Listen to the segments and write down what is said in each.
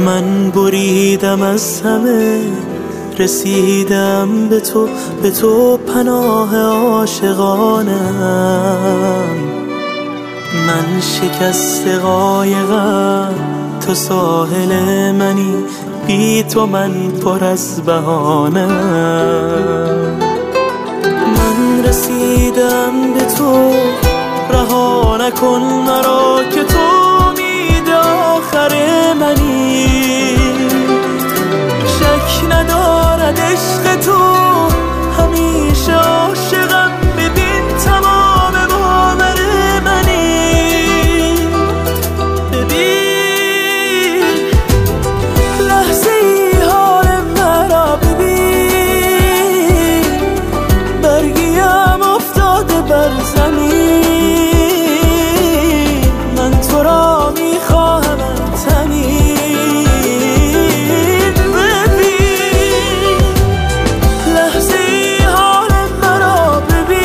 من بریدم از همه، رسیدم به تو پناه عاشقانم. من شکست قایقم، تو ساحل منی، بی تو من پر از بهانم. من رسیدم به تو، رها نکن مرا که تو امید آخر منی. شک ندارد عشق تو، همیشه عاشقم، ببین تمام باور منی. ببین لحظه ای حال مرا، ببین برگیم افتاده بر زمین. من تو را میخواهمت همین. ببین لحظه ای حال مرا،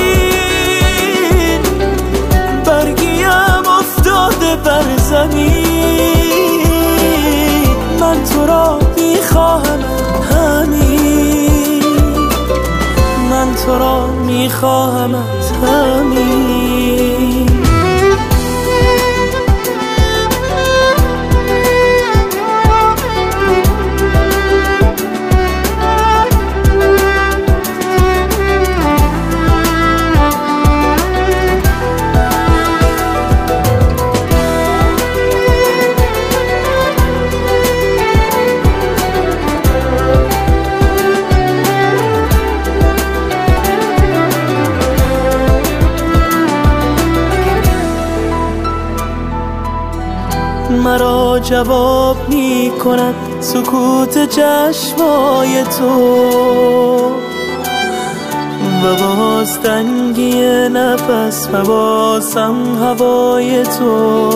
ببین برگیم افتاده بر زمین. من تو را میخواهمت همین. من تو را میخواهمت همین. مرا جواب می کند سکوت چشمای تو، و باز تنگی نفس و بازم هوای تو.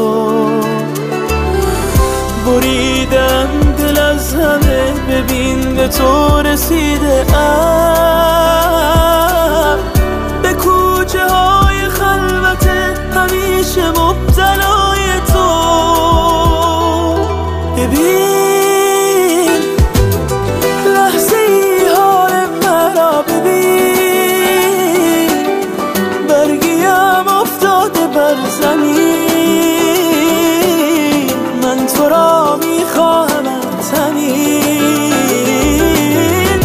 بریدم دل از همه، ببین به تو رسیده ام. به کوچه های خلوت همیشه مبتلای تو. ببین لحظه ای حال مرا، ببین برگیم افتاده بر زمین. من تو را میخواهمت همین.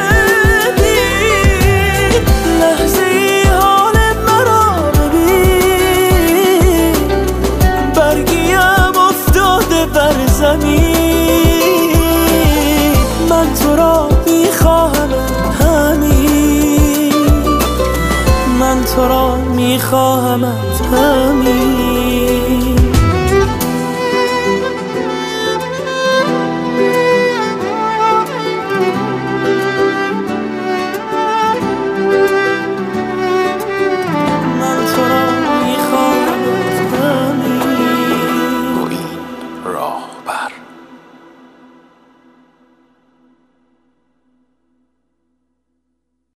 ببین لحظه ای حال مرا، ببین برگیم افتاده بر زمین. من تو را میخواهمت همین. من تو را میخواهمت همین.